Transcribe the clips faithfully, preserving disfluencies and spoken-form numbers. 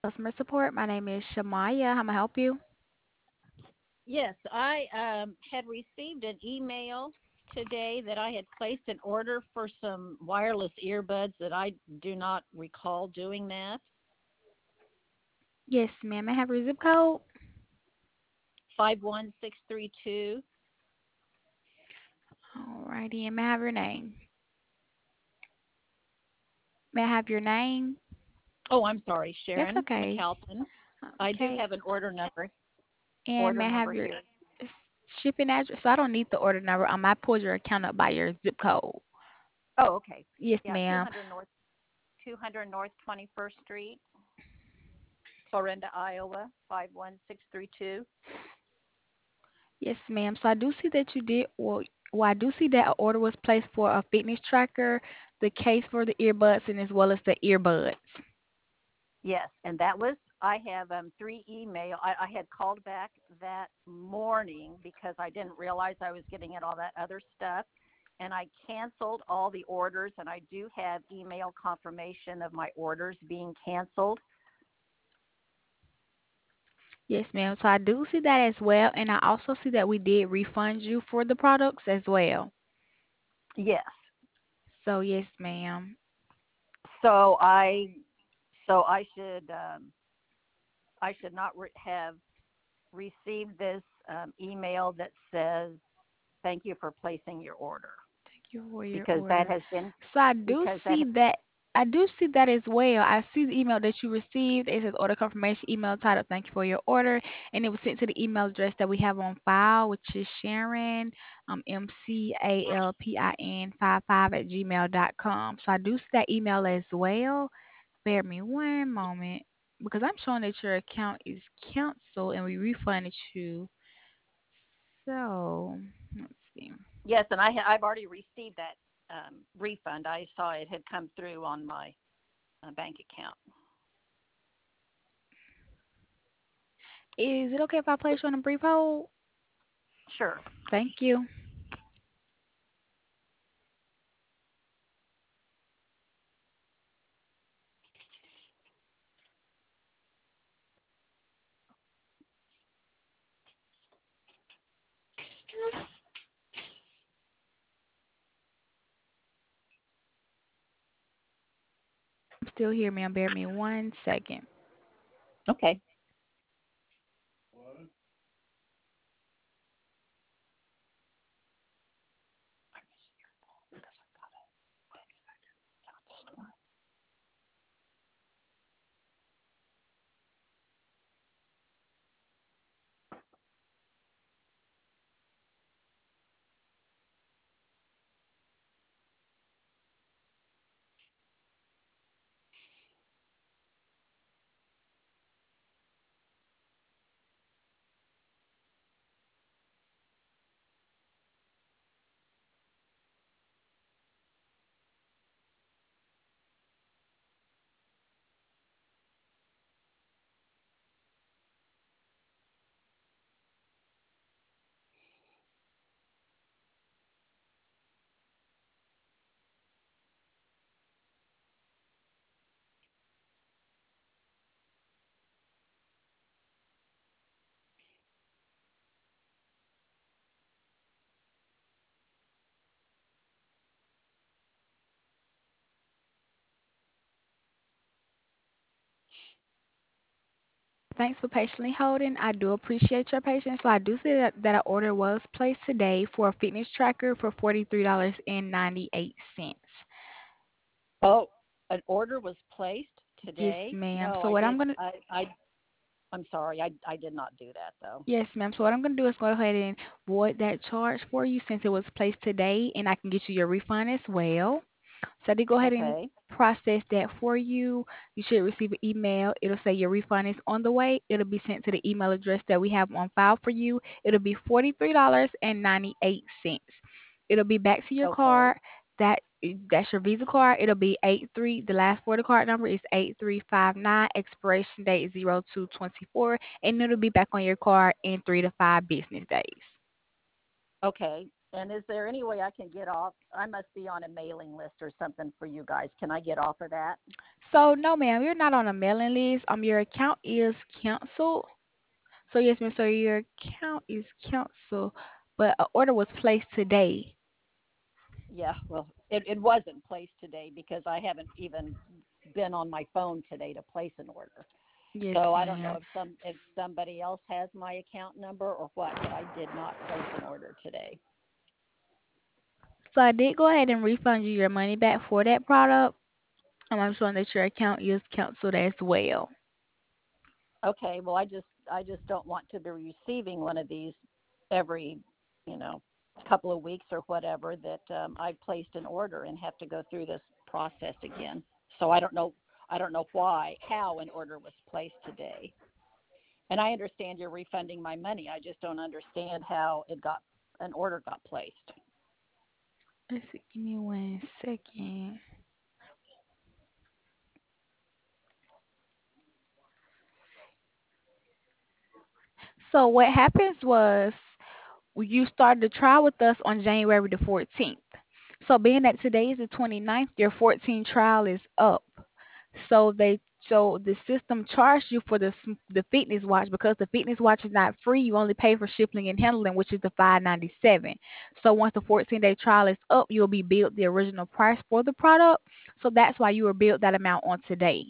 Customer support. My name is Shamaya. How may I help you? Yes, I um, had received an email today that I had placed an order for some wireless earbuds that I do not recall doing that. Yes, ma'am. I have your zip code. five one six three two. Alrighty, and may I have your name? May I have your name? Oh, I'm sorry, That's Sharon okay. McAlpin. I do Okay. have an order number. And Order may I have number your here. s- shipping address? So I don't need the order number. Um, I pulled your account up by your zip code. Oh, okay. Yes, Yeah, two ma'am. hundred North two hundred North twenty-first Street, Florinda, Iowa five one six three two. Yes, ma'am. So I do see that you did. Well, well, I do see that an order was placed for a fitness tracker, the case for the earbuds, and as well as the earbuds. Yes, and that was I have um three email. I, I had called back that morning because I didn't realize I was getting at all that other stuff, and I canceled all the orders. And I do have email confirmation of my orders being canceled. Yes, ma'am. So I do see that as well, and I also see that we did refund you for the products as well. Yes, So yes, ma'am. so I so I should um, I should not re- have received this um, email that says thank you for placing your order Thank you for your because that order. has been So I do because that see that I do see that as well. I see the email that you received. It says order confirmation email titled "Thank you for your order," and it was sent to the email address that we have on file, which is Sharon um, M C A L P I N five five at gmail dot com. So I do see that email as well. Bear me one moment because I'm showing that your account is canceled and we refunded you. So let's see. Yes, and I ha- I've already received that um, refund. I saw it had come through on my uh, bank account. Is it okay if I place you on a brief hold? Sure. Thank you. I'm still here, ma'am. Bear me one second. Okay. Thanks for patiently holding. I do appreciate your patience. So I do see that, that an order was placed today for a fitness tracker for forty-three dollars and ninety-eight cents. Oh, an order was placed Yes, today. ma'am. No, So I what I'm did. gonna I I I'm sorry. I I did not do that though. Yes, ma'am. So what I'm gonna do is go ahead and void that charge for you since it was placed today, and I can get you your refund as well. So I did go ahead and Okay. process that for you. You should receive an email. It'll say your refund is on the way. It'll be sent to the email address that we have on file for you. It'll be forty-three dollars and ninety-eight cents. It'll be back to your Okay. card. That that's your Visa card. It'll be eight three. The last four of the card number is eight three five nine. Expiration date is zero two twenty four, and it'll be back on your card in three to five business days. Okay. And is there any way I can get off? I must be on a mailing list or something for you guys. Can I get off of that? So no, ma'am, you're not on a mailing list. Um, your account is canceled. So yes, ma'am. So your account is canceled, but an order was placed today. Yeah, well, it, it wasn't placed today because I haven't even been on my phone today to place an order. Yes, So I don't know ma'am. if some if somebody else has my account number or what, but I did not place an order today. So I did go ahead and refund you your money back for that product. And I'm showing that your account is canceled as well. Okay, well, I just I just don't want to be receiving one of these every, you know, couple of weeks or whatever that um, I placed an order and have to go through this process again. So I don't know I don't know why how an order was placed today. And I understand you're refunding my money. I just don't understand how it got an order got placed. Let's see, give me one second. So what happens was you started the trial with us on January the fourteenth. So being that today is the twenty-ninth, your fourteen trial is up. So they so the system charged you for the s- the fitness watch because the fitness watch is not free. You only pay for shipping and handling, which is the five ninety-seven. So once the fourteen day trial is up, you'll be billed the original price for the product. So that's why you were billed that amount on today.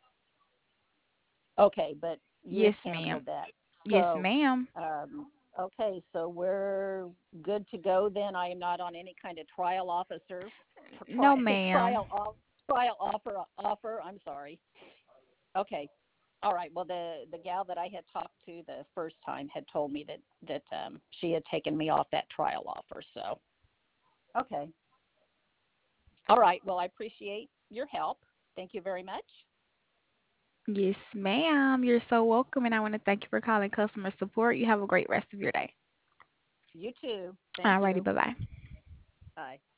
Okay, but you Yes, had ma'am. canceled that. Yes, So, ma'am. um, okay, so we're good to go then. I am not on any kind of trial officer, No, tri- ma'am. trial off, trial offer offer. I'm sorry. Okay, all right. Well, the the gal that I had talked to the first time had told me that that um, she had taken me off that trial offer. So, okay, all right. Well, I appreciate your help. Thank you very much. Yes, ma'am. You're so welcome, and I want to thank you for calling customer support. You have a great rest of your day. You too. Thank Alrighty, you. bye bye. Bye.